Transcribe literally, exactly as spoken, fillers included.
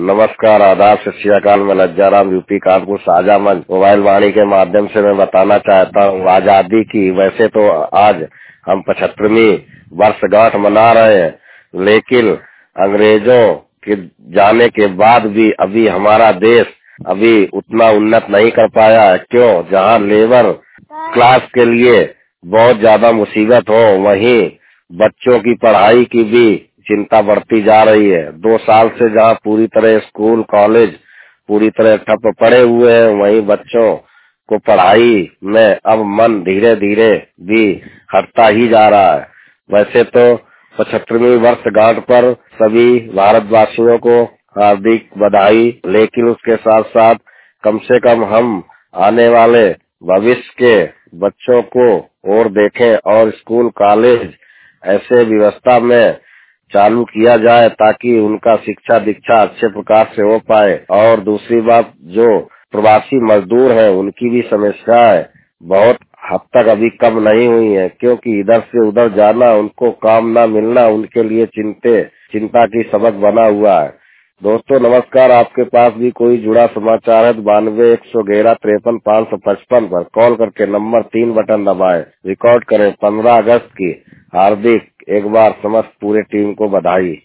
नमस्कार, आदाब, सत श्री अकाल। मैं लज्जाराम यूपी कानपुर साझा मंच मोबाइल वाणी के माध्यम से मैं बताना चाहता हूँ आजादी की। वैसे तो आज हम पचहत्तरवीं वर्षगांठ मना रहे हैं, लेकिन अंग्रेजों के जाने के बाद भी अभी हमारा देश अभी उतना उन्नत नहीं कर पाया है। क्यों? जहाँ लेबर क्लास के लिए बहुत ज्यादा मुसीबत हो, वहीं बच्चों की पढ़ाई की भी चिंता बढ़ती जा रही है। दो साल से जहाँ पूरी तरह स्कूल कॉलेज पूरी तरह ठप पड़े हुए हैं, वहीं बच्चों को पढ़ाई में अब मन धीरे धीरे भी हटता ही जा रहा है। वैसे तो पचहत्तरवीं वर्षगांठ पर सभी भारतवासियों को हार्दिक बधाई, लेकिन उसके साथ साथ कम से कम हम आने वाले भविष्य के बच्चों को और देखें और स्कूल कॉलेज ऐसे व्यवस्था में चालू किया जाए ताकि उनका शिक्षा दीक्षा अच्छे प्रकार से हो पाए। और दूसरी बात, जो प्रवासी मजदूर हैं उनकी भी समस्याएं बहुत हद तक अभी कम नहीं हुई है, क्योंकि इधर से उधर जाना, उनको काम ना मिलना उनके लिए चिंते चिंता की सबक बना हुआ है। दोस्तों नमस्कार, आपके पास भी कोई जुड़ा समाचार है तो बानवे एक सौ ग्यारह तिरपन पाँच सौ पचपन पर कॉल करके नंबर तीन बटन दबाएं, रिकॉर्ड करें। पंद्रह अगस्त की हार्दिक एक बार समस्त पूरे टीम को बधाई।